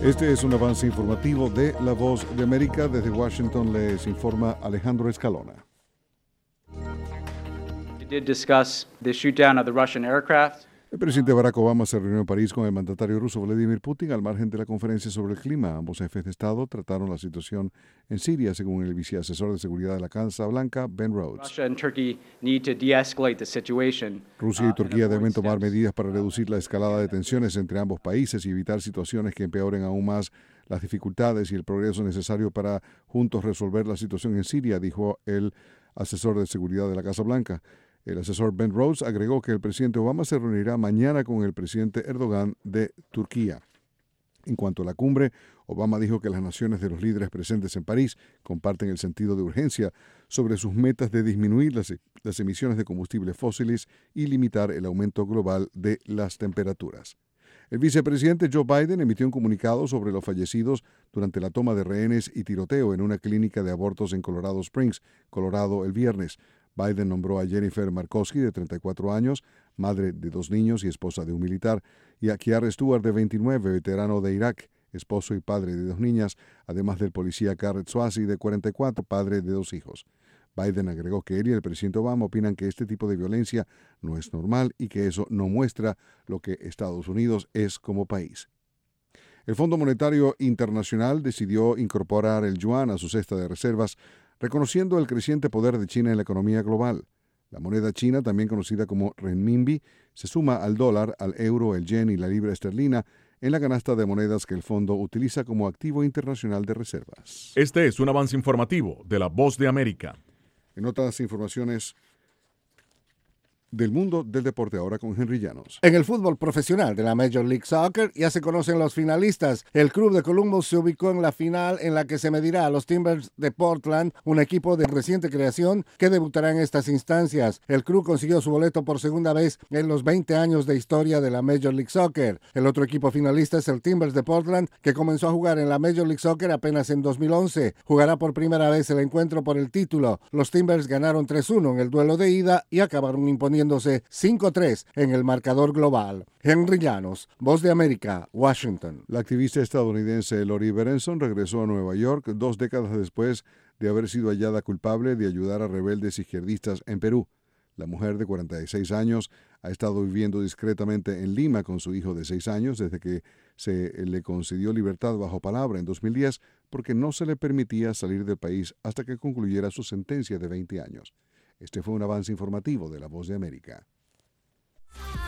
Este es un avance informativo de La Voz de América. Desde Washington les informa Alejandro Escalona. We did discuss the shoot-down of the Russian aircraft. El presidente Barack Obama se reunió en París con el mandatario ruso Vladimir Putin al margen de la conferencia sobre el clima. Ambos jefes de Estado trataron la situación en Siria, según el viceasesor de seguridad de la Casa Blanca, Ben Rhodes. Russia and Turkey need to de-escalate the situation. Rusia y Turquía and avoid deben tomar steps medidas para reducir la escalada de tensiones entre ambos países y evitar situaciones que empeoren aún más las dificultades y el progreso necesario para juntos resolver la situación en Siria, dijo el asesor de seguridad de la Casa Blanca. El asesor Ben Rhodes agregó que el presidente Obama se reunirá mañana con el presidente Erdogan de Turquía. En cuanto a la cumbre, Obama dijo que las naciones de los líderes presentes en París comparten el sentido de urgencia sobre sus metas de disminuir las emisiones de combustibles fósiles y limitar el aumento global de las temperaturas. El vicepresidente Joe Biden emitió un comunicado sobre los fallecidos durante la toma de rehenes y tiroteo en una clínica de abortos en Colorado Springs, Colorado, el viernes. Biden nombró a Jennifer Markowski, de 34 años, madre de 2 niños y esposa de un militar, y a Kiara Stewart, de 29, veterano de Irak, esposo y padre de 2 niñas, además del policía Garrett Swazi, de 44, padre de 2 hijos. Biden agregó que él y el presidente Obama opinan que este tipo de violencia no es normal y que eso no muestra lo que Estados Unidos es como país. El Fondo Monetario Internacional decidió incorporar el yuan a su cesta de reservas, reconociendo el creciente poder de China en la economía global. La moneda china, también conocida como renminbi, se suma al dólar, al euro, el yen y la libra esterlina en la canasta de monedas que el fondo utiliza como activo internacional de reservas. Este es un avance informativo de La Voz de América. En otras informaciones del mundo del deporte, ahora con Henry Llanos. En el fútbol profesional de la Major League Soccer ya se conocen los finalistas. El club de Columbus se ubicó en la final en la que se medirá a los Timbers de Portland, un equipo de reciente creación que debutará en estas instancias. El club consiguió su boleto por segunda vez en los 20 años de historia de la Major League Soccer. El otro equipo finalista es el Timbers de Portland, que comenzó a jugar en la Major League Soccer apenas en 2011. Jugará por primera vez el encuentro por el título. Los Timbers ganaron 3-1 en el duelo de ida y acabaron imponiéndose 5-3 en el marcador global. Henry Llanos, Voz de América, Washington. La activista estadounidense Lori Berenson regresó a Nueva York 2 décadas después de haber sido hallada culpable de ayudar a rebeldes izquierdistas en Perú. La mujer de 46 años ha estado viviendo discretamente en Lima con su hijo de 6 años desde que se le concedió libertad bajo palabra en 2010 porque no se le permitía salir del país hasta que concluyera su sentencia de 20 años. Este fue un avance informativo de La Voz de América.